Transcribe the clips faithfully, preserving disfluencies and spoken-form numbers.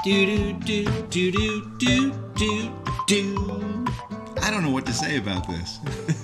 Do do do do do do do do. I don't know what to say about this.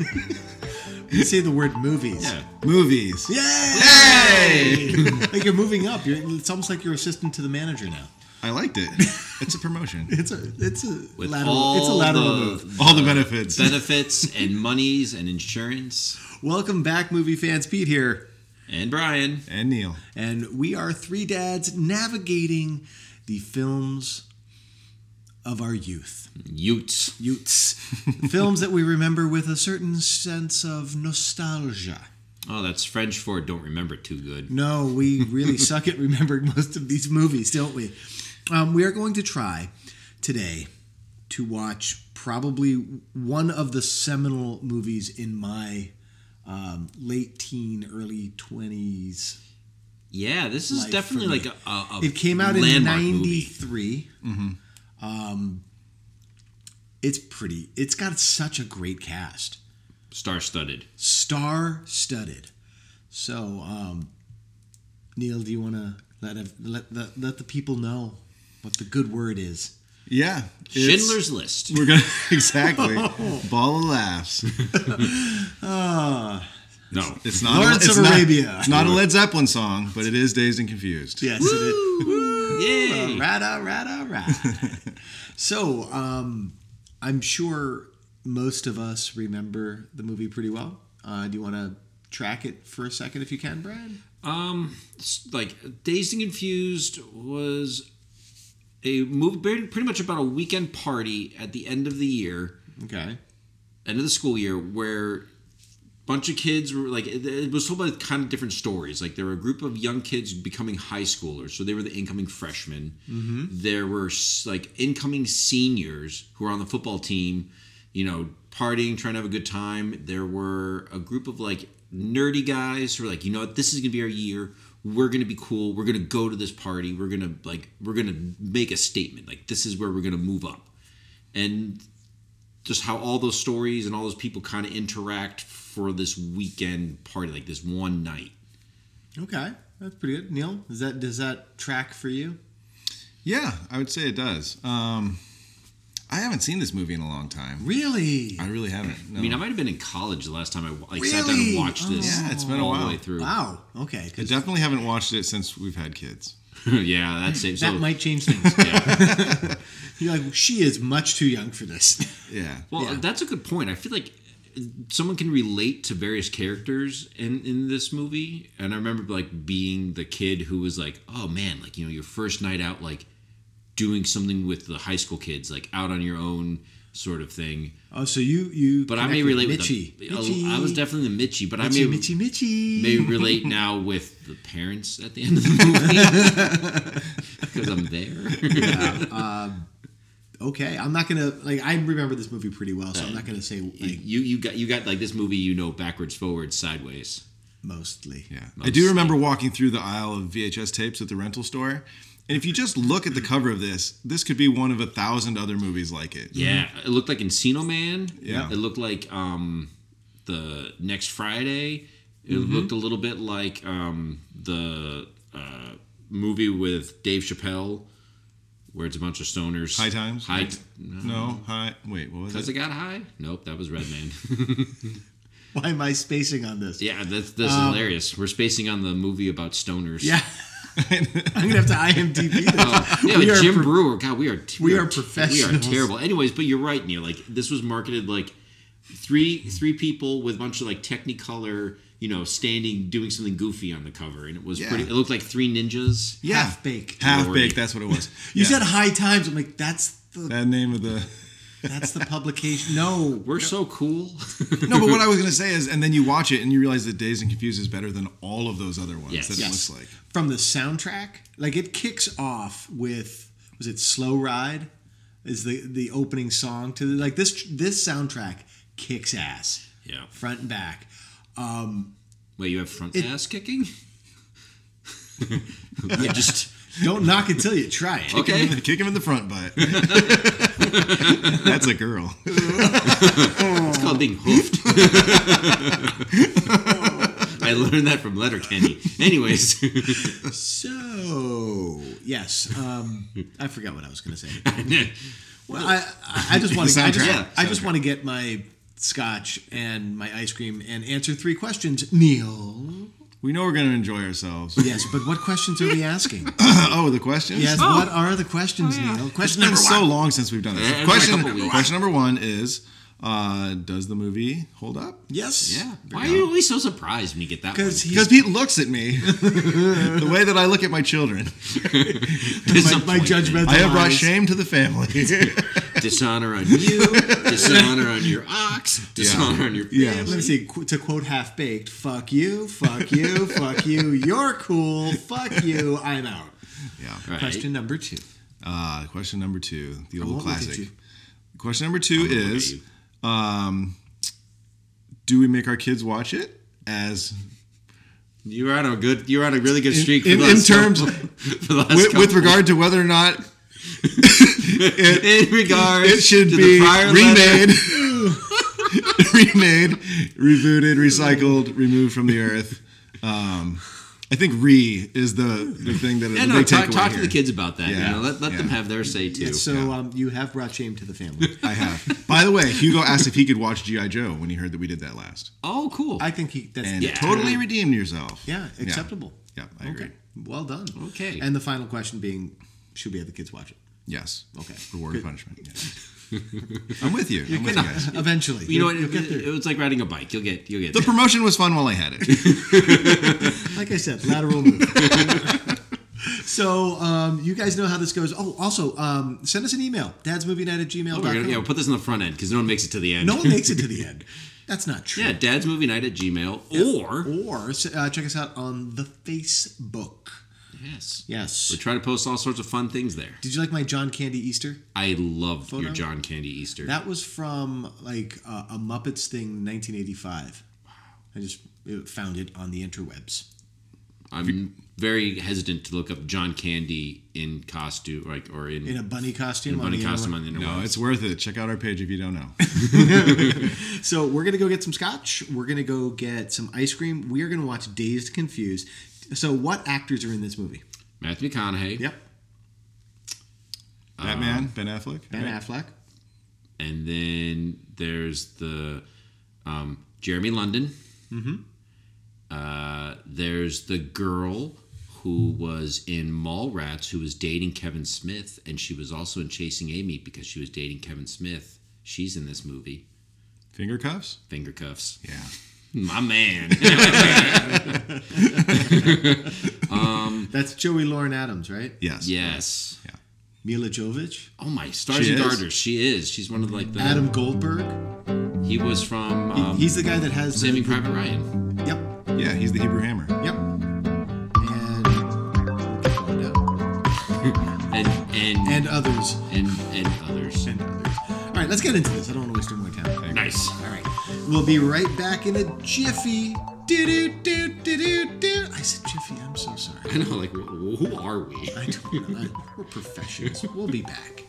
You say the word movies. Yeah. Movies. Yay! Hey! Like you're moving up. You're, it's almost like you're assistant to the manager now. I liked it. It's a promotion. It's a it's a With lateral all it's a lateral the, move. All the benefits. benefits and monies and insurance. Welcome back, movie fans. Pete here, And Brian. And Neil. and we are three dads navigating the films of our youth. Utes. Youths. Films that we remember with a certain sense of nostalgia. Oh, that's French for don't remember too good. No, we really suck at remembering most of these movies, don't we? Um, we are going to try today to watch probably one of the seminal movies in my um, late teen, early twenties. Yeah, this is Life definitely for like me. a, a, a It came out in landmark movie. ninety-three. Mm-hmm. Um, it's pretty. It's got such a great cast. Star-studded. Star-studded. So, um, Neil, do you want to let, let let let the people know what the good word is? Yeah. it's- Schindler's List. We're gonna exactly ball of laughs. Ah, No. It's not. Lawrence a, it's of not, Arabia. It's not a Led Zeppelin song, but it is Dazed and Confused. yes, it is. Yay. Rada, rada, rada. So, um, I'm sure most of us remember the movie pretty well. Uh, do you want to track it for a second if you can, Brian? Um, s- like Dazed and Confused was a movie very- pretty much about a weekend party at the end of the year, Okay. end of the school year, where a bunch of kids were like it, it was told by kind of different stories. Like there were a group of young kids becoming high schoolers, so they were the incoming freshmen. Mm-hmm. There were s- like incoming seniors who were on the football team, you know, partying, trying to have a good time. There were a group of like nerdy guys who were like, you know what, this is gonna be our year. We're gonna be cool. We're gonna go to this party. We're gonna like we're gonna make a statement. Like this is where we're gonna move up. And just how all those stories and all those people kind of interact for this weekend party, like this one night. Okay, that's pretty good. Neil, does that does that track for you? Yeah, I would say it does. Um, I haven't seen this movie in a long time. Really? I really haven't. No. I mean, I might have been in college the last time I like sat down Really? and watched this. Yeah, it's been a all while. the way through. Wow. Okay. I 'cause definitely haven't watched it since we've had kids. Yeah, that's it. that So, might change things. yeah. You're like, she is much too young for this. Yeah. Well, Yeah. that's a good point. I feel like someone can relate to various characters in, in this movie. And I remember like being the kid who was like, oh man, like, you know, your first night out, like doing something with the high school kids, like out on your own sort of thing. Oh, so you you. But I may connect with relate Mitchie. with the, Mitchie. I was definitely the Mitchie, but Mitchie, I may Mitchie, Mitchie. may relate now with the parents at the end of the movie because I'm there. Okay, I'm not gonna like. I remember this movie pretty well, so I'm not gonna say like you you got you got like this movie, you know, backwards, forwards, sideways. mostly. Yeah. I Mostly. do remember walking through the aisle of V H S tapes at the rental store. And if you just look at the cover of this, this could be one of a thousand other movies like it. Yeah, it looked like Encino Man. Yeah. It looked like um, the Next Friday. It Mm-hmm. looked a little bit like um, the uh, movie with Dave Chappelle, where it's a bunch of stoners. High Times? High. No, hi. Wait, what was Has it? it got high? Nope, that was Redman. Why am I spacing on this? Yeah, that's this is hilarious. We're spacing on the movie about stoners. Yeah. I'm gonna have to I M D B this. Uh, yeah, We like are Jim pro- Brewer. God, we are we are We are professionals. terrible. Anyways, but you're right, Neil. Like this was marketed like three three people with a bunch of like Technicolor, you know, standing doing something goofy on the cover, and it was Yeah. pretty. It looked like three ninjas. Yeah. Half baked. Half Lordy. Baked, that's what it was. You Yeah. said High Times. I'm like, that's the that name of the. that's the publication. No, We're so cool. No, but what I was going to say is, and then you watch it and you realize that Dazed and Confused is better than all of those other ones Yes. that Yes. it looks like. from the soundtrack, like it kicks off with was it Slow Ride? Is the the opening song to the, like this this soundtrack kicks ass Yeah. front and back. Um, Wait, you have front It- ass kicking? I just don't knock it till you try it. okay. Kick him in the front butt. That's a girl. It's called being hoofed. I I learned that from Letterkenny. Anyways. So, yes. Um, I forgot what I was going to say. Well, I, I, I just want to I just, Yeah, I just want to get my scotch and my ice cream and answer three questions. Neil. We know we're going to enjoy ourselves. Yes, but what questions are we asking? Oh, the questions? Yes, Oh. what are the questions, Oh, yeah. Neil? It's Question been number so one. long since we've done this. Yeah, it's been a question, couple weeks. question number one is, uh, does the movie hold up? Yes. Yeah. Why are you always so surprised when you get that one? Because Because Pete looks at me the way that I look at my children. my, my judgmental I have brought eyes. shame to the family. Dishonor on you, dishonor on your ox, dishonor on your family. Yeah. Let me see. Qu- to quote Half Baked, fuck you, fuck you, fuck you, you're cool, fuck you, I'm out. Yeah. Right. Question number two. Uh, question number two, the I old won't look at classic. you. Question number two I'm gonna look at is, you. um, do we make our kids watch it as You're on a good. You're on a really good streak. in, for the in last terms couple- for the last with, with couple- regard to whether or not it, in regards it should to be the prior letter- remade, remade, rebooted, recycled, removed from the earth. Um, I think "re" is the, the thing that Yeah, the no. big Talk, takeaway talk to here. the kids about that. Yeah, You know, let let them yeah. have their say too. Yes, so Yeah. um, you have brought shame to the family. I have. By the way, Hugo asked if he could watch G I. Joe when he heard that we did that last, Oh, cool. I think he that's and Yeah. totally redeemed yourself. yeah, acceptable. Yeah, I agree. Okay. Well done. Okay. And the final question being, should we have the kids watch it? Yes. Okay. Reward Good. and punishment. Yes. I'm with you. I'm with you guys. Eventually. you know what? You'll It, get there. it, it's like riding a bike. You'll get. You'll get. The there. promotion was fun while I had it. Like I said, lateral move. So um, you guys know how this goes. Oh, also, um, send us an email. dadsmovienight at gmail Oh, dot we're com. gonna, yeah, we'll put this in the front end because no one makes it to the end. No one makes it to the end. That's not true. Yeah, Dad's Movie Night at Gmail or Or uh, check us out on the Facebook. yes, Yes. we try to post all sorts of fun things there. Did you like my John Candy Easter? I love Photo? your John Candy Easter. That was from like uh, a Muppets thing, nineteen eighty-five. I just uh, found it on the interwebs. I'm very hesitant to look up John Candy in costume, like or in, In a bunny costume. in on bunny the costume interweb. on the internet. No, it's worth it. Check out our page if you don't know. So we're gonna go get some scotch. We're gonna go get some ice cream. We are gonna watch Dazed Confused. So what actors are in this movie? Matthew McConaughey. Yep. Batman, Ben Affleck. Ben Affleck. And then there's the um, Jeremy London. Mm-hmm. Uh, there's the girl who was in Mallrats who was dating Kevin Smith, and she was also in Chasing Amy because she was dating Kevin Smith. She's in this movie. Finger cuffs? Finger cuffs. Yeah. My man. That's Joey Lauren Adams, right? Yes. Yes. Yeah. Mila Jovovich. Oh my stars She and is? garters. She is. She's one of like the. Adam Goldberg. He was from um, He's the guy that has the, Saving Private Ryan. Yep. Yeah, he's the Hebrew Hammer. Yep. And keep going down. And and and others. and, and others. And others. All right, let's get into this. I don't want to waste any more time. Nice. All right, we'll be right back in a jiffy. Do do do do do do. I said jiffy. I'm so sorry. I know, like, wh- who are we? I don't know. I, we're professionals. We'll be back.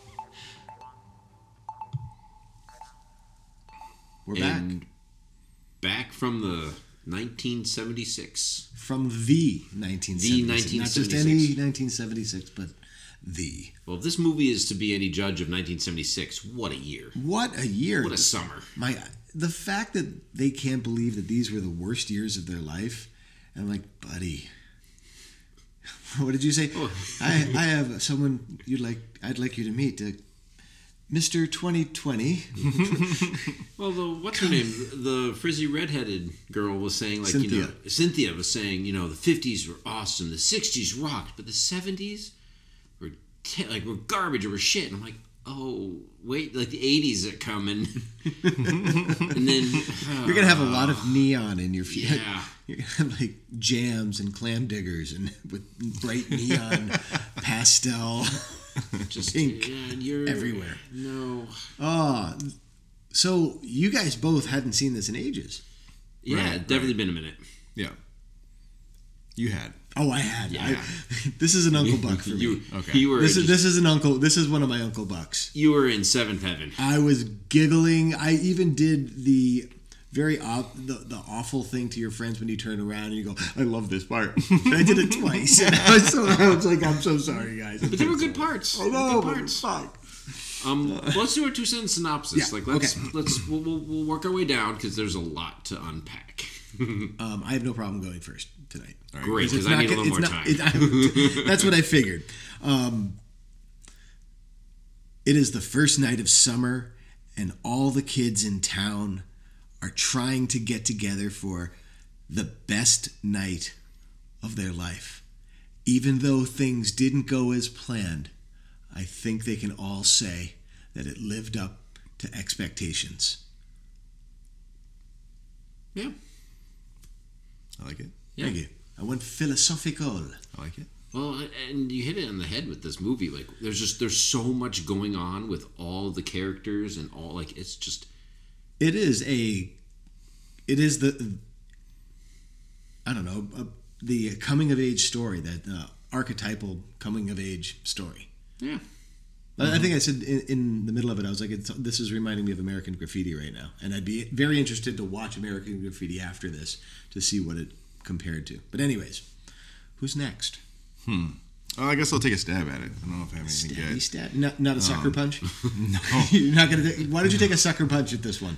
We're back And back from the nineteen seventy-six. from the nineteen seventy-six. The Not just any nineteen seventy-six, but the. Well, if this movie is to be any judge of nineteen seventy-six, what a year. What a year. What a summer. My the fact that they can't believe that these were the worst years of their life. I'm like, buddy. What did you say? Oh. I, I have someone you'd like I'd like you to meet. Uh, Mister twenty twenty. Well, the what's her name? The frizzy redheaded girl was saying, like, you know, Cynthia. Cynthia was saying, you know, the fifties were awesome, the sixties rocked, but the seventies were te- like were garbage or were shit. And I'm like, oh, wait, like the eighties are coming, and then uh, You're gonna have a lot of neon in your future. Yeah. You're gonna have like jams and clam diggers and with bright neon pastel. just pink yeah, and you're everywhere. No, Oh, so you guys both hadn't seen this in ages. yeah, Right, definitely right. been a minute. Yeah. You had. Oh, I had. Yeah. I, this is an Uncle Buck for You, me. Okay. you were This is just- this is an uncle. This is one of my Uncle Bucks. you were in seventh heaven. I was giggling. I even did the very off, the, the awful thing to your friends when you turn around and you go, I love this part. And I did it twice. And I was, so, I was like, I'm so sorry, guys. I'm But so they were good sorry. parts. I know, Good but parts. fuck. Um, let's do our two sentence synopsis. Yeah, Like let's okay. let's we'll, we'll, we'll work our way down because there's a lot to unpack. Um, I have no problem going first tonight. Great, because It's I not need a go- little more it's time. not- it- I- that's what I figured. Um, it is the first night of summer, and all the kids in town are trying to get together for the best night of their life. Even though things didn't go as planned, I think they can all say that it lived up to expectations. Yeah. I like it. Yeah. Thank you. I went philosophical. I like it. Well, and you hit it on the head with this movie. Like, there's just there's so much going on with all the characters and all. Like, it's just It is a, it is the, I don't know, uh, the coming of age story, that uh, archetypal coming of age story. yeah. I I think I said in, in the middle of it, I was like, it's, this is reminding me of American Graffiti right now. And I'd be very interested to watch American Graffiti after this to see what it compared to. But anyways, who's next? Oh, I guess I'll take a stab at it. I don't know if I have anything Stabby good. stab? Not, not a sucker punch? No. You're not gonna. Take, why did you take a sucker punch at this one?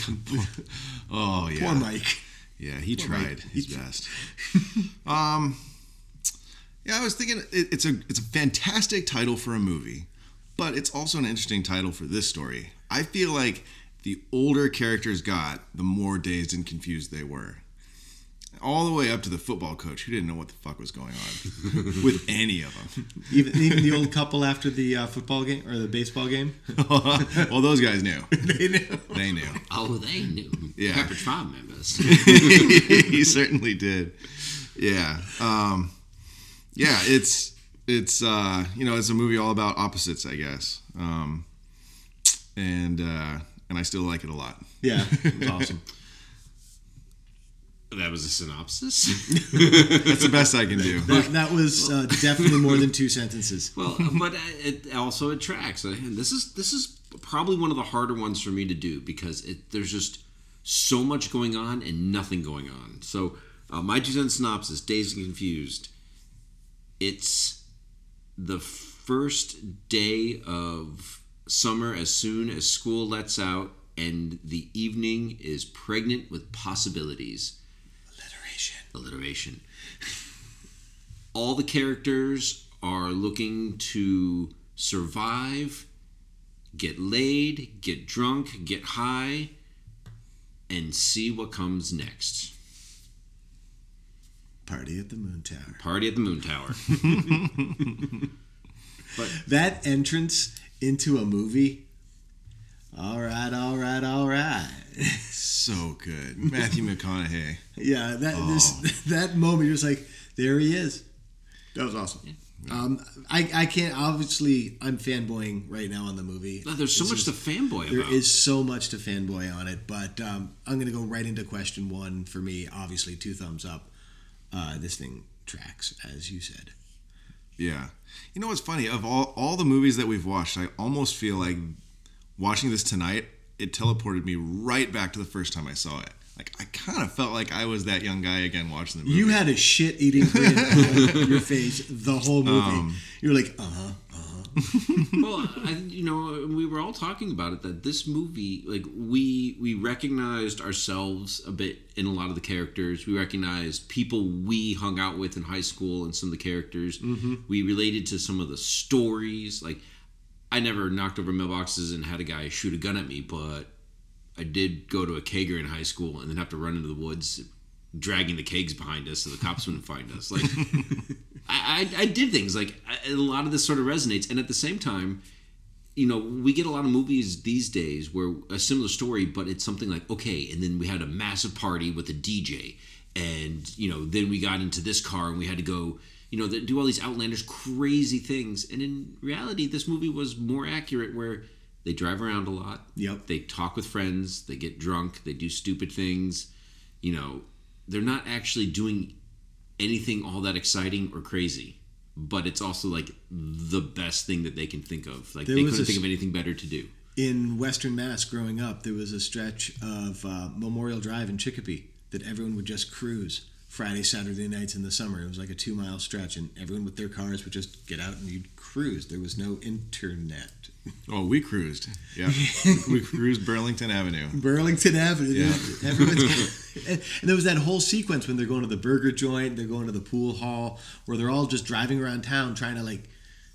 Oh yeah. Poor Mike. Yeah, he Poor tried Mike. his best. um, yeah, I was thinking it, it's a it's a fantastic title for a movie, but it's also an interesting title for this story. I feel like the older characters got, the more dazed and confused they were. All the way up to the football coach who didn't know what the fuck was going on with any of them. Even even the old couple after the uh, football game or the baseball game. Well, those guys knew. They knew. They knew. Oh, they knew. Yeah. Pepperidge Farm members. He certainly did. Yeah. Um, yeah, it's it's uh, you know, it's a movie all about opposites, I guess. Um, and uh, and I still like it a lot. Yeah, it was awesome. That was a synopsis. That's the best I can do. That, that was uh, definitely more than two sentences. Well, but it also attracts. And this is this is probably one of the harder ones for me to do because it, there's just so much going on and nothing going on. So uh, my two cent synopsis: Dazed and Confused. It's the first day of summer as soon as school lets out, and the evening is pregnant with possibilities. Alliteration. Alliteration. All the characters are looking to survive, get laid, get drunk, get high, and see what comes next. Party at the Moon Tower. Party at the Moon Tower. But That entrance into a movie. All right, all right, all right. So good. Matthew McConaughey. Yeah, that Oh. this that moment, you're just like, there he is. That was awesome. Um, I I can't. Obviously, I'm fanboying right now on the movie. there's so It's much just- to fanboy There about. is so much to fanboy on it, but um, I'm going to go right into question one for me. Obviously, two thumbs up. Uh, this thing tracks, as you said. Yeah. You know what's funny? Of all, all the movies that we've watched, I almost feel like watching this tonight, it teleported me right back to the first time I saw it. Like, I kind of felt like I was that young guy again watching the movie. You had a shit-eating grin on your face the whole movie. Um, you were like, uh-huh, uh-huh. Well, I, you know, we were all talking about it that this movie, like we we recognized ourselves a bit in a lot of the characters. We recognized people we hung out with in high school and some of the characters. Mm-hmm. We related to some of the stories. Like, I never knocked over mailboxes and had a guy shoot a gun at me, but I did go to a kegger in high school and then have to run into the woods, dragging the kegs behind us so the cops wouldn't find us. Like, I, I, I did things like I, a lot of this sort of resonates, and at the same time, you know, we get a lot of movies these days where a similar story, but it's something like, okay, and then we had a massive party with a D J, and you know, then we got into this car and we had to go, you know, do all these outlandish, crazy things, and in reality, this movie was more accurate where they drive around a lot. Yep. They talk with friends. They get drunk. They do stupid things. You know, they're not actually doing anything all that exciting or crazy. But it's also like the best thing that they can think of. Like There they was couldn't a think s- of anything better to do. in Western Mass growing up, there was a stretch of uh, Memorial Drive in Chicopee that everyone would just cruise Friday, Saturday nights in the summer. It was like a two-mile stretch, and everyone with their cars would just get out and you'd cruise. There was no internet. Oh, we cruised. Yeah. We cruised Burlington Avenue. Burlington Avenue. Yeah. Everyone's, and there was that whole sequence when they're going to the burger joint, they're going to the pool hall, where they're all just driving around town trying to like,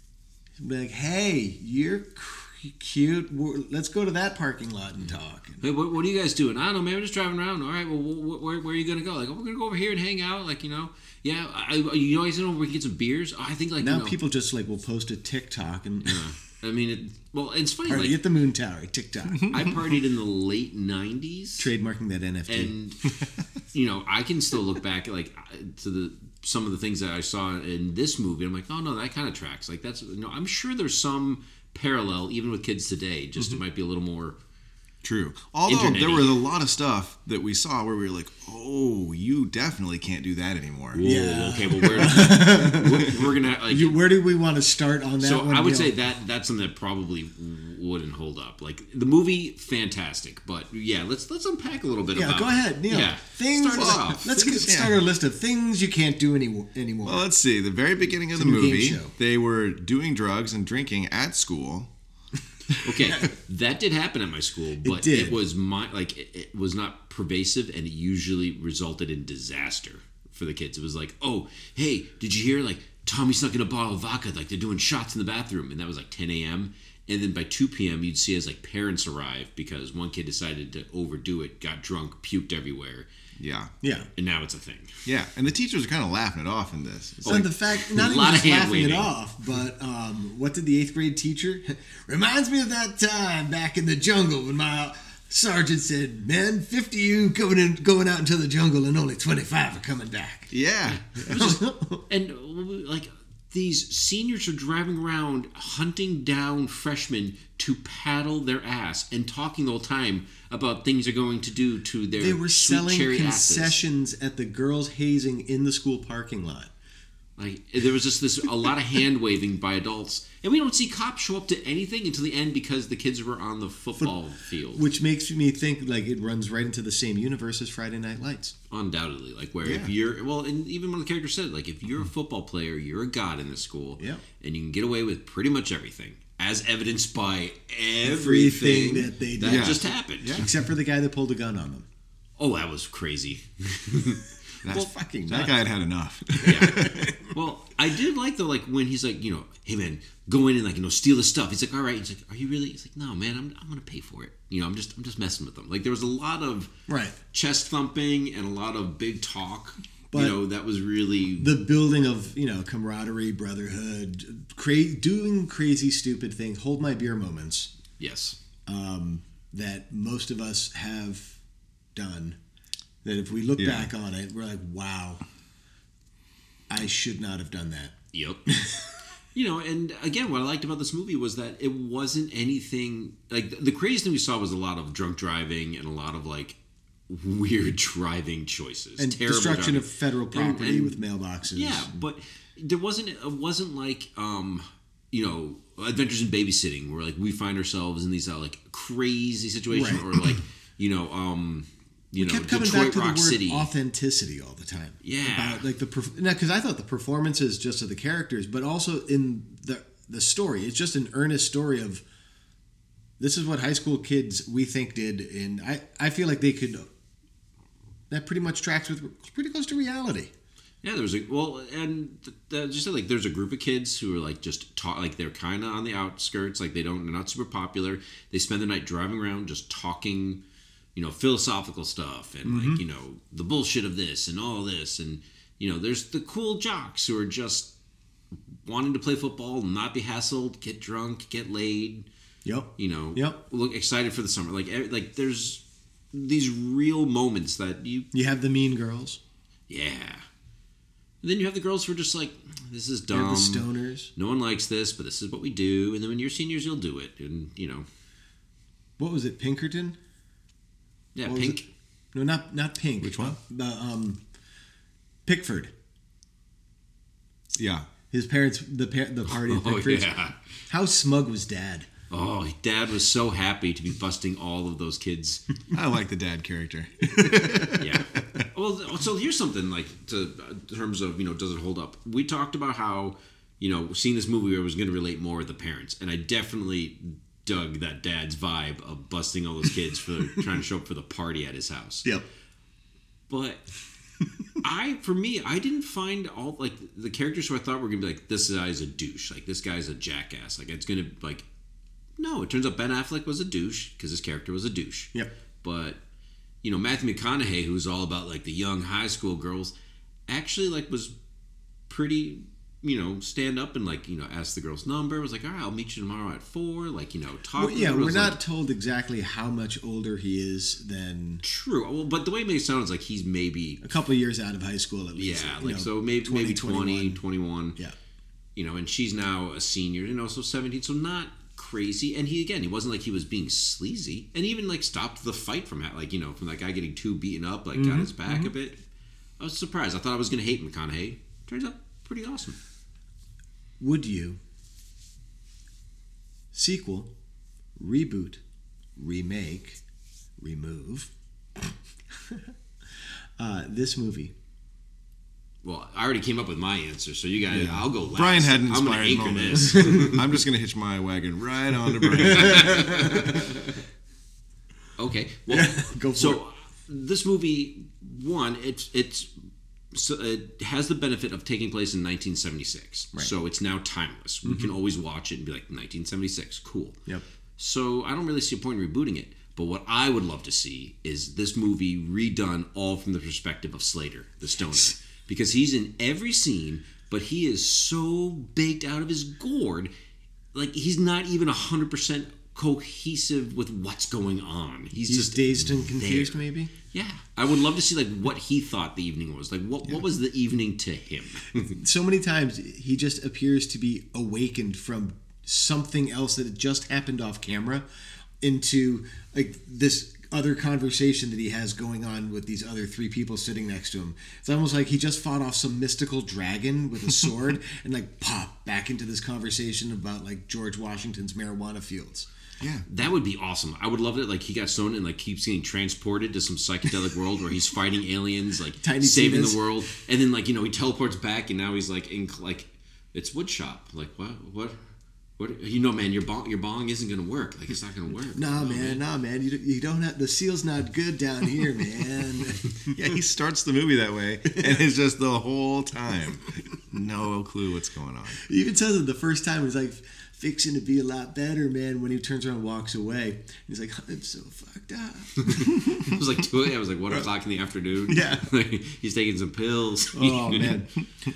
be like, hey, you're cute. Let's go to that parking lot and talk. Hey, what, what are you guys doing? I don't know, man. We're just driving around. All right, well, wh- where, where are you going to go? Like, oh, we're going to go over here and hang out. Like, you know, yeah, I, you know, you know, we can get some beers. Oh, I think, like, now you know, people just, like, will post a TikTok and... Yeah. I mean, it, well, it's funny. Party like, at the Moon Tower, TikTok. I partied in the late nineties. Trademarking that N F T. And, you know, I can still look back, like, to the some of the things that I saw in this movie. I'm like, oh, no, that kind of tracks. Like, that's, you know, I'm sure there's some parallel, even with kids today, just mm-hmm. it might be a little more true. Although internet-y. There was a lot of stuff that we saw where we were like, oh, you definitely can't do that anymore. Whoa, yeah. Okay, well, we're, we're, we're gonna like. You, where do we want to start on that? So one, I would Neil? say that that's something that probably wouldn't hold up. Like the movie, fantastic, but yeah, let's let's unpack a little bit. Yeah, about go ahead, Neil. Yeah, things. Start us off. Let's Things, get, start yeah. our list of things you can't do any, anymore. Well, let's see. The very beginning of It's the a new game movie, show. they were doing drugs and drinking at school. Okay, that did happen at my school, but it, did. was my like it, it was not pervasive, and it usually resulted in disaster for the kids. It was like, oh, hey, did you hear? Like Tommy snuck in a bottle of vodka. Like they're doing shots in the bathroom, and that was like ten a.m. And then by two p.m., you'd see as like parents arrive because one kid decided to overdo it, got drunk, puked everywhere, Yeah. Yeah. and now it's a thing. Yeah. And the teachers are kind of laughing it off in this. It's So like, the fact, not a even lot just of hand laughing it waving. off, but um, what did the eighth grade teacher reminds me of that time back in the jungle when my sergeant said, "Man, fifty of you going in, going out into the jungle, and only twenty-five are coming back." yeah. And like these seniors are driving around hunting down freshmen to paddle their ass and talking the whole time about things they're going to do to their They were sweet selling cherry asses. concessions at the girls' hazing in the school parking lot. Like there was just this a lot of hand waving by adults, and we don't see cops show up to anything until the end because the kids were on the football field. Which makes me think like it runs right into the same universe as Friday Night Lights. Undoubtedly, like where Yeah. if you're well, and even one of the characters said, like if you're a football player, you're a god in this school, Yeah. and you can get away with pretty much everything, as evidenced by everything, Everything that they that did. just happened. Yeah. Except for the guy that pulled a gun on them. Oh, that was crazy. That's Well, fucking that nuts. guy had had enough. Yeah. Well, I did like though, like when he's like, you know, hey man, go in and like, you know, steal the stuff. He's like, all right. He's like, are you really? He's like, no, man, I'm, I'm gonna pay for it. You know, I'm just, I'm just messing with them. Like there was a lot of Right. chest thumping and a lot of big talk. But you know, that was really The building of, you know, camaraderie, brotherhood, cra- doing crazy, stupid things, hold my beer moments yes. um, that most of us have done. That if we look Yeah. back on it, we're like, wow, I should not have done that. Yep. You know, and again, what I liked about this movie was that it wasn't anything like the craziest thing we saw was a lot of drunk driving and a lot of like weird driving choices And terrible destruction driving. of federal property and- with mailboxes. Yeah, but there wasn't it wasn't like um you know Adventures in Babysitting where like we find ourselves in these uh, like crazy situations Right. or like you know um you We know kept coming Detroit back to Rock the word City. authenticity all the time. Yeah. About like the because I thought the performances just of the characters, but also in the the story. It's just an earnest story of this is what high school kids we think did, and I I feel like they could. That pretty much tracks with pretty close to reality. Yeah, there was a well, and th- th- just said like there's a group of kids who are like just taught like they're kind of on the outskirts, like they don't they're not super popular. They spend the night driving around just talking, you know, philosophical stuff and Mm-hmm. like you know the bullshit of this and all this, and you know there's the cool jocks who are just wanting to play football, not be hassled, get drunk, get laid, Yep. you know, Yep. look excited for the summer. Like e- like there's these real moments that you You have the mean girls. yeah. And then you have the girls who are just like, this is You have dumb. the stoners. No one likes this, but this is what we do. And then when you're seniors, you'll do it. And, you know, What was it? Pinkerton? yeah, What was Pink. it? No, not not Pink. Which one? The um, Pickford. Yeah. His parents, the par- the party at Oh, Pickford's. yeah. How smug was Dad? Oh, Dad was so happy to be busting all of those kids. I like the dad character. Yeah. Well, so here's something like to in terms of, you know, does it hold up? We talked about how, you know, seeing this movie I was going to relate more with the parents, and I definitely dug that dad's vibe of busting all those kids for trying to show up for the party at his house. Yep. But I, for me, I didn't find all like the characters who I thought were going to be like, this guy's a douche, like this guy's a jackass, like it's going to like. No, it turns out Ben Affleck was a douche because his character was a douche. Yep. But, you know, Matthew McConaughey, who's all about like the young high school girls, actually like was pretty, you know, stand up and like, you know, ask the girl's number. Was like, all right, I'll meet you tomorrow at four. Like, you know, talk. Well, yeah, with her. we're not like, told exactly how much older he is than true. Well, but the way it makes it sound is like he's maybe a couple of years out of high school at least. yeah, you like know, so maybe twenty, maybe twenty, twenty-one. twenty-one. Yeah. You know, and she's now a senior, you know, so seventeen, so not crazy. And he, again, he wasn't like he was being sleazy, and even like stopped the fight from that, like, you know, from that guy getting too beaten up, like mm-hmm. got his back mm-hmm. a bit. I was surprised. I thought I was going to hate McConaughey. Turns out pretty awesome. Would you sequel, reboot, remake, remove uh, this movie? Well, I already came up with my answer, so you guys, yeah. I'll go last. Brian had an I'm inspired gonna moment. This. I'm just going to hitch my wagon right on to Brian. Okay, well, yeah, go for so it. This movie, one, it's it's so it has the benefit of taking place in nineteen seventy-six, right. So it's now timeless. Mm-hmm. We can always watch it and be like, nineteen seventy-six, cool. Yep. So I don't really see a point in rebooting it. But what I would love to see is this movie redone all from the perspective of Slater, the stoner. Because he's in every scene, but he is so baked out of his gourd, like he's not even one hundred percent cohesive with what's going on. He's, he's just dazed and confused, there. Maybe? Yeah. I would love to see like what he thought the evening was. Like what, yeah. what was the evening to him? So many times he just appears to be awakened from something else that had just happened off camera into like this other conversation that he has going on with these other three people sitting next to him. It's almost like he just fought off some mystical dragon with a sword and like pop back into this conversation about like George Washington's marijuana fields. Yeah, that would be awesome. I would love it. Like he got stoned and like keeps getting transported to some psychedelic world where he's fighting aliens, like Tiny saving Tina's. the world, and then like you know he teleports back and now he's like in like it's woodshop. Like what what. What, you know, man, your bong, your bong isn't gonna work. Like it's not gonna work. Nah, no, man, man, nah, man. You, you don't have the seal's not good down here, man. Yeah, he starts the movie that way, and it's just the whole time no clue what's going on. He even says it the first time. He's like fixing to be a lot better, man. When he turns around and walks away, he's like, I'm so fucked up. It was like two. It was like one o'clock in the afternoon. Yeah, he's taking some pills. Oh man.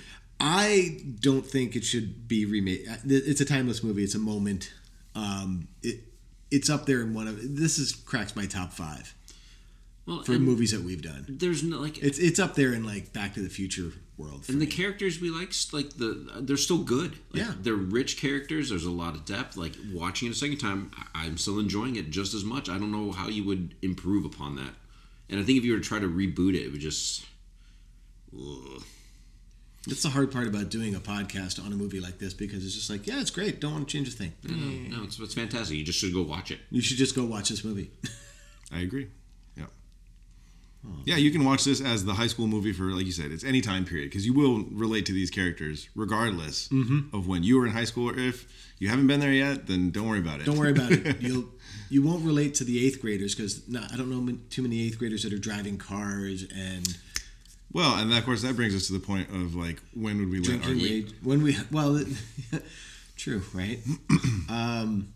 I don't think it should be remade. It's a timeless movie. It's a moment. Um, it it's up there in one of this is cracks my top five. Well, for movies that we've done, there's no like it's it's up there in like Back to the Future world. And the me. characters we like, like the they're still good. Like, yeah, they're rich characters. There's a lot of depth. Like watching it a second time, I'm still enjoying it just as much. I don't know how you would improve upon that. And I think if you were to try to reboot it, it would just. Ugh. That's the hard part about doing a podcast on a movie like this because it's just like, yeah, it's great. Don't want to change a thing. No, no it's, it's fantastic. You just should go watch it. You should just go watch this movie. I agree. Yeah. Oh. Yeah, you can watch this as the high school movie for, like you said, it's any time period because you will relate to these characters regardless mm-hmm. of when you were in high school. Or if you haven't been there yet, then don't worry about it. Don't worry about it. You'll you won't relate to the eighth graders because no, I don't know too many eighth graders that are driving cars and. Well, and of course that brings us to the point of like when would we let our rage? When we well, true, right? um,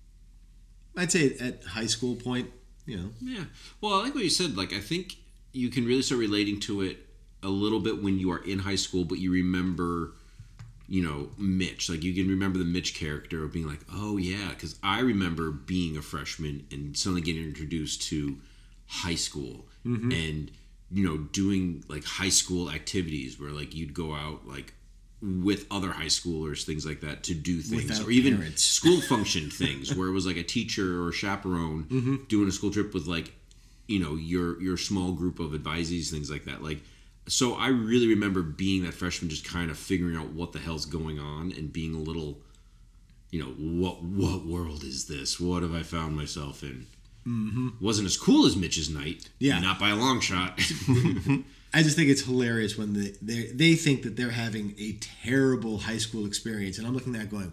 I'd say at high school point, you know. Yeah. Well, I like what you said. Like, I think you can really start relating to it a little bit when you are in high school, but you remember, you know, Mitch. Like, you can remember the Mitch character of being like, oh yeah, because I remember being a freshman and suddenly getting introduced to high school mm-hmm. and. You know, doing like high school activities where like you'd go out like with other high schoolers, things like that, to do things, without or even parents. school function things where it was like a teacher or a chaperone mm-hmm. doing a school trip with like, you know, your your small group of advisees, things like that. Like, so I really remember being that freshman, just kind of figuring out what the hell's going on and being a little you know, what what world is this? What have I found myself in? Mm-hmm. Wasn't as cool as Mitch's night. Yeah. Not by a long shot. I just think it's hilarious when they, they they think that they're having a terrible high school experience, and I'm looking at that going,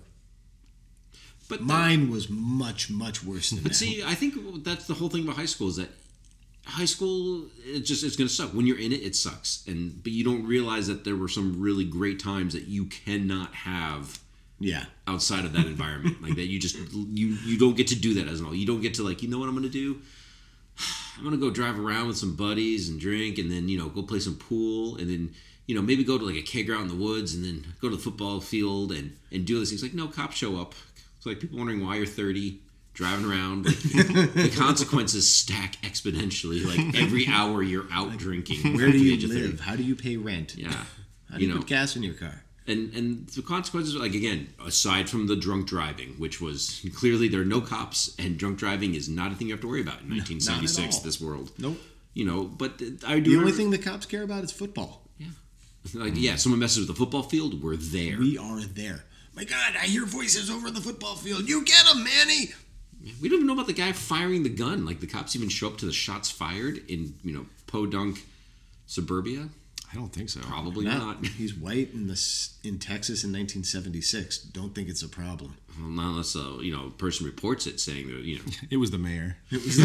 But mine was much, much worse than But that. see, I think that's the whole thing about high school is that high school it just it's going to suck. When you're in it, it sucks. And but you don't realize that there were some really great times that you cannot have Yeah. outside of that environment. Like that you just you you don't get to do that as an all. You don't get to like, you know what I'm going to do? I'm going to go drive around with some buddies and drink and then, you know, go play some pool and then, you know, maybe go to like a keg out in the woods and then go to the football field and, and do those things. Like, no, cops show up. It's like people wondering why you're thirty, driving around. Like, the consequences stack exponentially. Like every hour you're out drinking. Where do at the you age of thirty. live? How do you pay rent? Yeah. How do You you, know. put gas in your car? And and the consequences are like, again, aside from the drunk driving, which was clearly there are no cops and drunk driving is not a thing you have to worry about in nineteen seventy-six, all. this world. Nope. You know, but I do The only remember- thing the cops care about is football. Yeah. Like, yeah, someone messes with the football field, we're there. We are there. My God, I hear voices over the football field. You get him, Manny. We don't even know about the guy firing the gun. Like, the cops even show up to the shots fired in, you know, Podunk suburbia? I don't think so. Probably Not- not. He's white in this in Texas in nineteen seventy-six. Don't think it's a problem. Well, not unless a, you know, a person reports it saying that, you know, It was the mayor.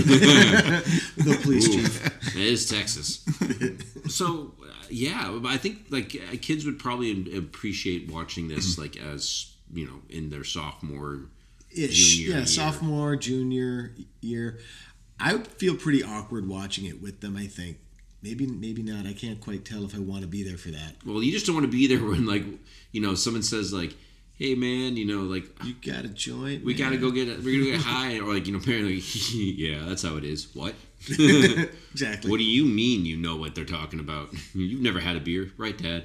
The police chief. it is Texas. So, uh, yeah, I think, like, uh, kids would probably appreciate watching this, like, as, you know, in their sophomore, Ish. junior Yeah, year. sophomore, junior year. I would feel pretty awkward watching it with them, I think. Maybe maybe not. I can't quite tell if I want to be there for that. Well, you just don't want to be there when, like, you know, someone says, like, hey, man, you know, like, You got a joint? we man? got to go get it. We're going to get high. Or, like, you know, apparently, yeah, that's how it is. What? Exactly. What do you mean you know what they're talking about? You've never had a beer. Right, Dad?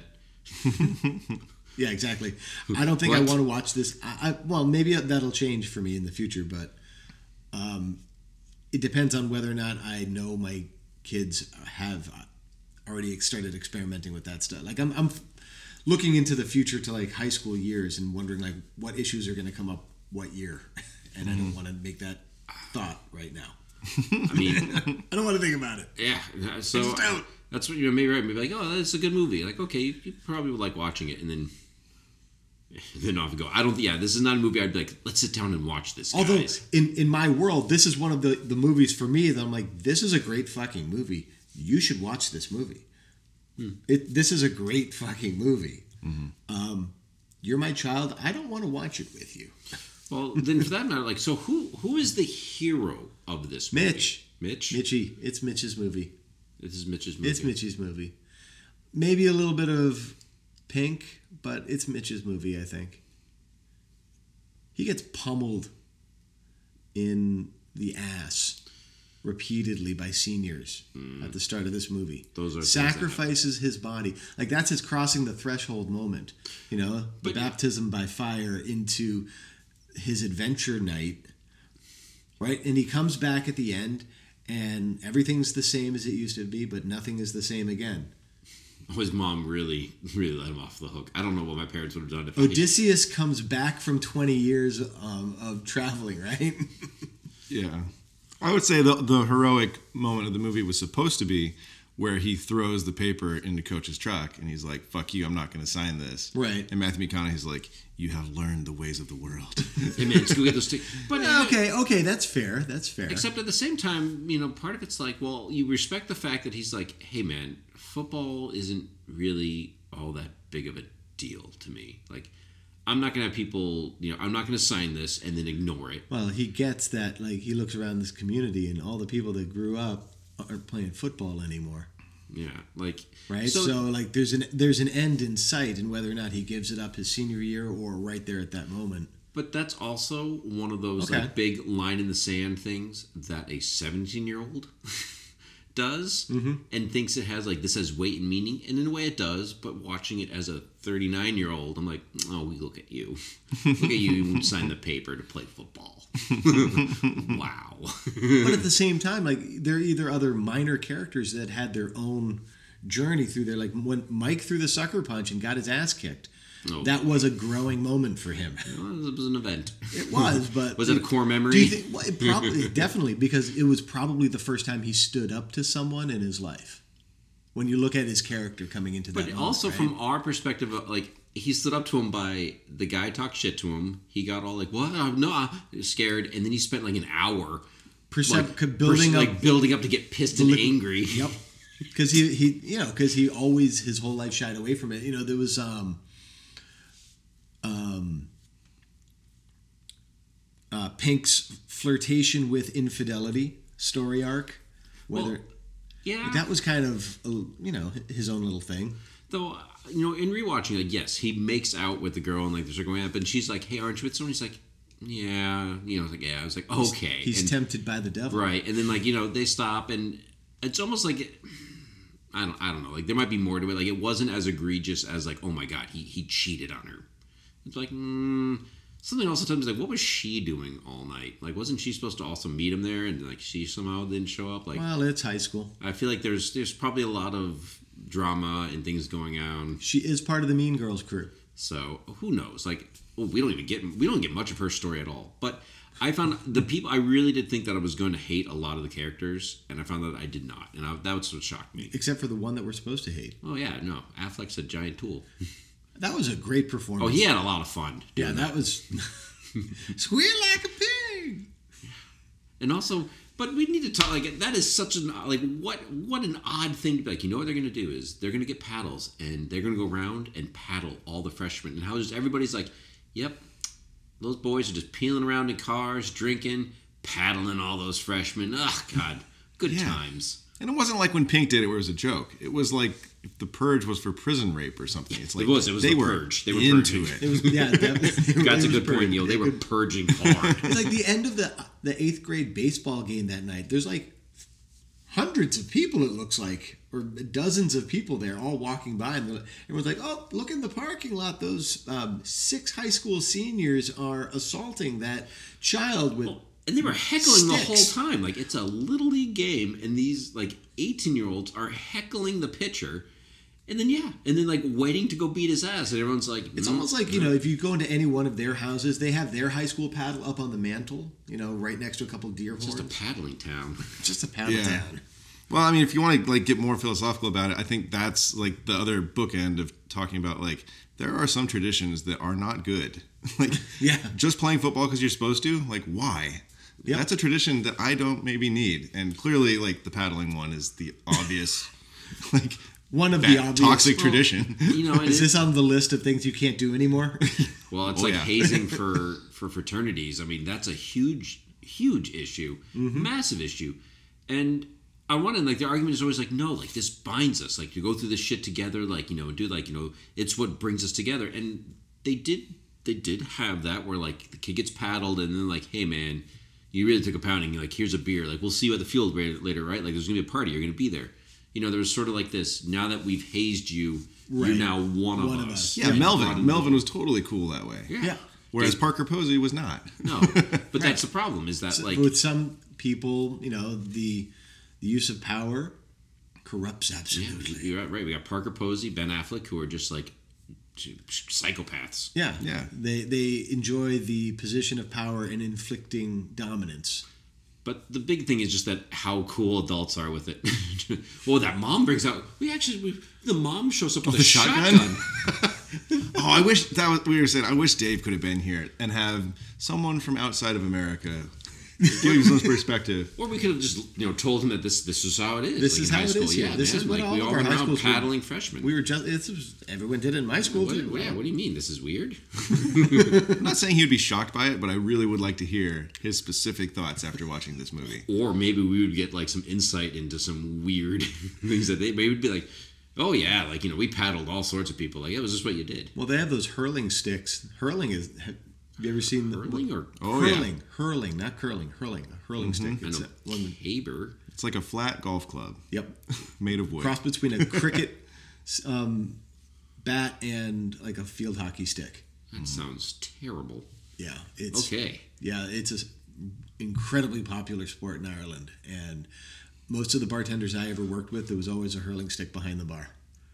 Yeah, exactly. I don't think I What? want to watch this. I, I, well, maybe that'll change for me in the future, but um, it depends on whether or not I know my kids have already started experimenting with that stuff. Like I'm, I'm looking into the future to like high school years and wondering like what issues are going to come up what year, and I don't want to make that thought right now. I mean, I don't want to think about it. yeah. So just don't. that's what you know, maybe right. Maybe like, oh, that's a good movie. Like, okay, you, you probably would like watching it, and then then off you go. I don't. Yeah, this is not a movie I'd be like, let's sit down and watch this. Although Guys. in, in my world, this is one of the, the movies for me that I'm like, this is a great fucking movie. You should watch this movie. Hmm. It this is a great fucking movie. Um, you're my child. I don't want to watch it with you. Well, then for that matter, like, so who who is the hero of this movie? Mitch. Mitch. Mitchie. It's Mitch's movie. This is Mitch's movie. It's Mitchie's movie. Maybe a little bit of Pink, but it's Mitch's movie, I think. He gets pummeled in the ass repeatedly by seniors at the start of this movie. Those are things that sacrifices his body. Like that's his crossing the threshold moment. You know, the But- baptism by fire into his adventure night. Right? And he comes back at the end and everything's the same as it used to be, but nothing is the same again. His mom really, really let him off the hook. I don't know what my parents would have done if I. Odysseus comes back from twenty years um, of traveling, right? Yeah. I would say the the heroic moment of the movie was supposed to be where he throws the paper into Coach's truck and he's like, fuck you, I'm not going to sign this. Right. And Matthew McConaughey's like, you have learned the ways of the world. Hey man, let's go get those tickets. But okay, okay, that's fair. That's fair. Except at the same time, you know, part of it's like, well, you respect the fact that he's like, hey man, football isn't really all that big of a deal to me. Like, I'm not gonna have people, you know, I'm not gonna sign this and then ignore it. Well, he gets that, like, he looks around this community and all the people that grew up aren't playing football anymore. Yeah, like Right? So, So, like, there's an there's an end in sight in whether or not he gives it up his senior year or right there at that moment. but that's also one of those Okay. like big line in the sand things that a seventeen year old does Mm-hmm. and thinks it has like this has weight and meaning, and in a way it does. But watching it as a thirty-nine year old, I'm like, oh, we look at you, look at you, you sign the paper to play football. Wow. But at the same time, like, there are either other minor characters that had their own journey through there. Like, when Mike threw the sucker punch and got his ass kicked, Oh. that was a growing moment for him. Well, it was an event. It was, but Was it a core memory? Do you think? Well, it probably definitely because it was probably the first time he stood up to someone in his life. When you look at his character coming into that, But moment, also right? from our perspective, uh, like he stood up to him by the guy talked shit to him. He got all like, "What? Oh, no," I'm scared, and then he spent like an hour Percep- like, building pers- up, like building up to get pissed and angry. Yep. Because he, he, you know, because he always his whole life shied away from it. You know, there was um, um, uh, Pink's flirtation with infidelity story arc. Whether Well, yeah, that was kind of a, you know his own little thing. though. uh, You know, in rewatching, like yes, he makes out with the girl and like they're going up, and she's like, "Hey, aren't you with someone?" He's like, "Yeah," you know, like yeah. I was like, "Okay." He's and, tempted by the devil, right, and then like you know they stop, and it's almost like. I don't, I don't know. Like there might be more to it. Like it wasn't as egregious as like, oh my god, he he cheated on her. It's like mm, something else. Sometimes like, what was she doing all night? Like, wasn't she supposed to also meet him there? And like, she somehow didn't show up. Like, Well, it's high school. I feel like there's there's probably a lot of drama and things going on. She is part of the Mean Girls crew. So who knows? Like, well, we don't even get we don't get much of her story at all. But I found the people. I really did think that I was going to hate a lot of the characters, and I found that I did not, and I, that was what shocked me. Except for the one that we're supposed to hate. Oh yeah, no, Affleck's a giant tool. That was a great performance. Oh, he had a lot of fun. Yeah, doing that was squeal like a pig. And also, but we need to talk. Like that is such an like what what an odd thing to be like. You know what they're gonna do is they're gonna get paddles and they're gonna go around and paddle all the freshmen. And how just everybody's like, yep, those boys are just peeling around in cars, drinking, paddling all those freshmen. Oh God, good Yeah. times. And it wasn't like when Pink did it where it was a joke. It was like if the purge was for prison rape or something. It's like It was. It was they the were purge. They were into purging. it. It was yeah. That, That's it a was good point, pretty- Neil. They were purging hard. It's like the end of the the eighth grade baseball game that night. There's like hundreds of people. It looks like, or dozens of people there, all walking by, and everyone's like, "Oh, look in the parking lot! Those um, six high school seniors are assaulting that child with." And they were heckling the whole Sticks. time. Like it's a little league game, and these like eighteen year olds are heckling the pitcher, and then yeah, and then like waiting to go beat his ass, and everyone's like, It's "Mm, almost like, you know, if you go into any one of their houses, they have their high school paddle up on the mantle, you know, right next to a couple deer horns. just a paddling town." Just a paddle Yeah. town. Well, I mean, if you want to like get more philosophical about it, I think that's like the other bookend of talking about like there are some traditions that are not good. Like Yeah. just playing football because you're supposed to. Like why? Yep. That's a tradition that I don't maybe need. And clearly, like the paddling one is the obvious, like One of bad, the obvious. toxic tradition. You know, and Is it- this on the list of things you can't do anymore? well, it's Oh, like yeah. hazing for for fraternities. I mean, that's a huge, huge issue, Mm-hmm. massive issue, and. I want to like the argument is always like no like this binds us like to go through this shit together like you know do like you know it's what brings us together and they did they did have that where like the kid gets paddled and then like hey man you really took a pounding like here's a beer like we'll see you at the field later right like there's gonna be a party you're gonna be there you know there's sort of like this now that we've hazed you Right. you're now one of One of us us. Yeah, And brought Melvin. in- Melvin was totally cool that way. yeah, Yeah. Whereas They- Parker Posey was not. no but that's the problem is that like With some people, you know, the the use of power corrupts yeah, absolutely. you're right we got Parker Posey Ben Affleck who are just like psychopaths. Yeah. Yeah. They they enjoy the position of power in inflicting dominance. But the big thing is just that how cool adults are with it. Well, that mom brings out. We actually, we, the mom shows up with the a shotgun? shotgun. Oh, I wish that was we were saying. I wish Dave could have been here and have someone from outside of America give some perspective. Or we could have just you know told him that this this is how it is. This like is in how high it school. is here. Yeah, This man. is what like, all we of all our went high around schools were- paddling freshmen. We were just it's everyone did it in my school what, too. what- yeah, what do you mean? This is weird. I'm not saying he'd be shocked by it, but I really would like to hear his specific thoughts after watching this movie. Or maybe we would get like some insight into some weird things that they maybe would be like, oh yeah, like you know we paddled all sorts of people. Like, yeah, was this what you did? Well, they have those hurling sticks. Hurling is. Have you ever seen the Hurling or Oh, yeah. hurling? Hurling, not curling. Hurling, a hurling stick. I It's know a, one. caber. It's like a flat golf club Yep, made of wood. cross between a cricket um, bat and like a field hockey stick. That sounds terrible. Yeah, it's Okay. Yeah, it's an incredibly popular sport in Ireland, and most of the bartenders I ever worked with, there was always a hurling stick behind the bar.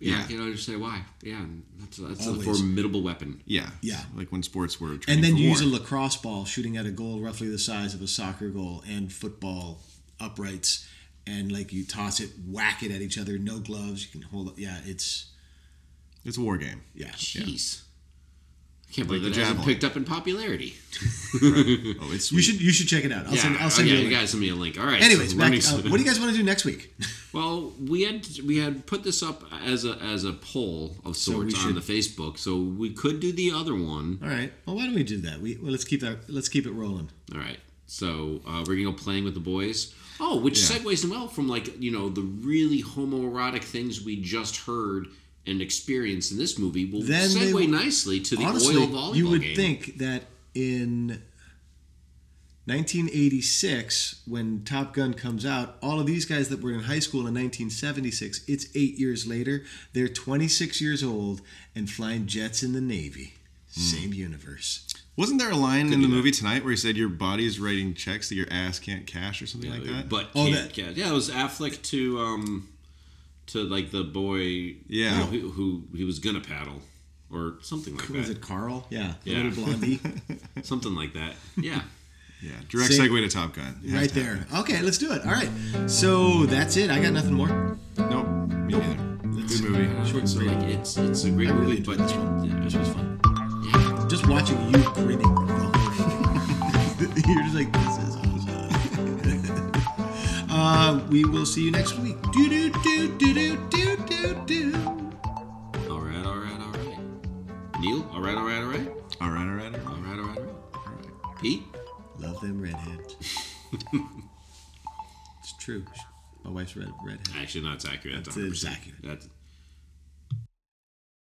Yeah, Yeah. I can understand why. Yeah, that's that's a Always. formidable weapon. Yeah. Yeah. Like when sports were And training then for you use a war. lacrosse ball shooting at a goal roughly the size of a soccer goal and football uprights, and like you toss it, whack it at each other, no gloves, you can hold it. Yeah, it's It's a war game. yeah. Jeez. I can't believe Like that the it hasn't javelin. picked up in popularity. Oh, it's You sweet. should you should check it out. I'll yeah, send I'll send okay, you a you link. guys send me a link. All right. Anyways, so back, learning uh, what do you guys want to do next week? Well, we had we had put this up as a as a poll of So we sorts on should- the Facebook, so we could do the other one. All right. Well, why don't we do that? We well, let's keep that. Let's keep it rolling. All right. So uh, we're gonna go playing with the boys. Oh, which Yeah. segues well from like you know the really homoerotic things we just heard and experienced in this movie. Will Then they segue will- nicely to the Honestly, oil volleyball you would game. think that in nineteen eighty-six, when Top Gun comes out, all of these guys that were in high school in nineteen seventy-six, it's eight years later, they're twenty-six years old and flying jets in the Navy. Same universe. Wasn't there a line in be the that. movie tonight where he said your body's writing checks that your ass can't cash or something like that? But Oh, can't that- catch. Yeah, it was Affleck to um to like the boy. Yeah. who, who he was gonna paddle or something like Was that. it Carl? Yeah, the Yeah. little blondie. Something like that. Yeah. Yeah. Direct Same- segue to Top Gun. It has right to there. happen. Okay, let's do it. All right. So that's it. I got nothing more. Nope. Me neither. Good movie. Short and So sweet. like it's it's a great I really movie, enjoyed but this one. yeah, this was fun. Just watching you grinning. the whole thing. You're just like, this is awesome. uh, we will see you next week. Do do do do do do do do. All right, all right, all right. Neil, all right, all right, all right, All right, all right, all right. all right, all right, all right. Pete, Love them redheads. It's true. My wife's red redhead. actually, no, it's accurate. That's That's one hundred percent. accurate. That's